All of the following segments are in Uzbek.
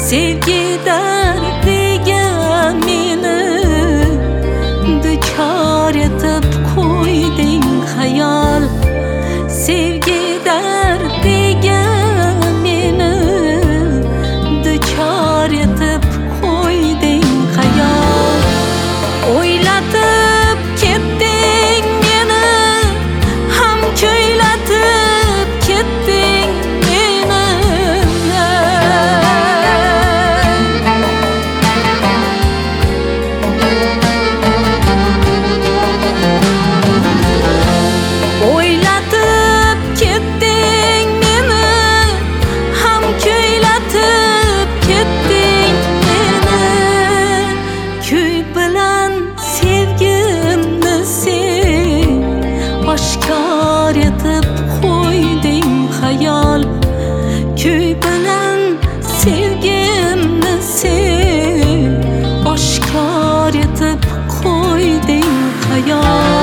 Sevgi derdiga meni duchor etib qo'yding xayol. Sevgi derdiga meni duchor etib qo'yding xayol. O'ylatib ketding meni, ham kuylatib ketding meni. O'ylatib ketding meni, ham kuylatib ketding meni. Kuy bilan sevgimni sen oshkor etib qo'yding xayol. Kuy bilan sevgimni sen oshkor etib qo'yding xayol.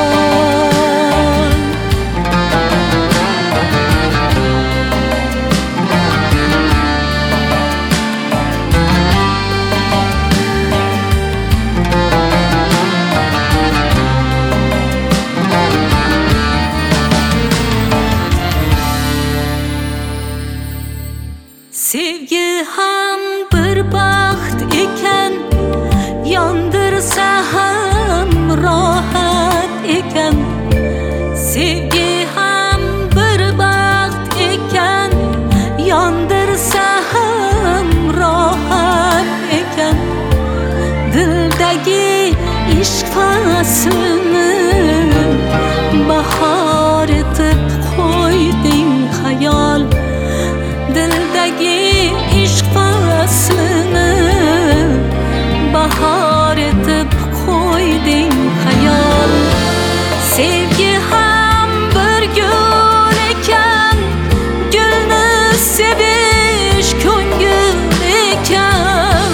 Sevgi ham bir baxt ekan, yondirsa ham rohat ekan. Sevgi ham bir baxt ekan, yondirsa ham rohat ekan. Dildagi ishq faslini bahor etib qo'yding xayol. Dildagi ishq faslini bahor etib qo'yding xayol. Sevgi ham bir gul ekan, gulni sevish ko'ngil ekan.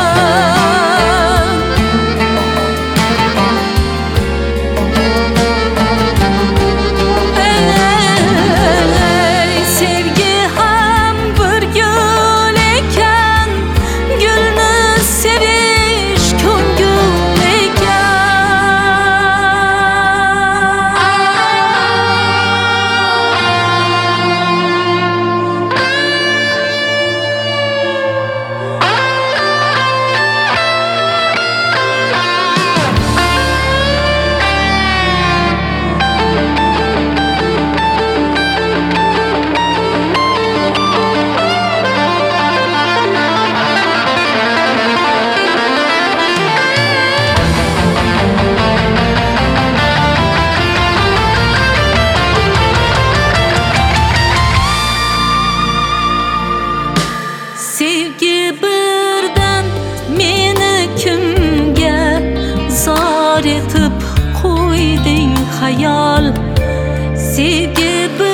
Sevgi ham bir gul ekan, gulni sevish ko'ngil Sevgi birdan meni kimga zor etib qo'yding xayol. Sevgi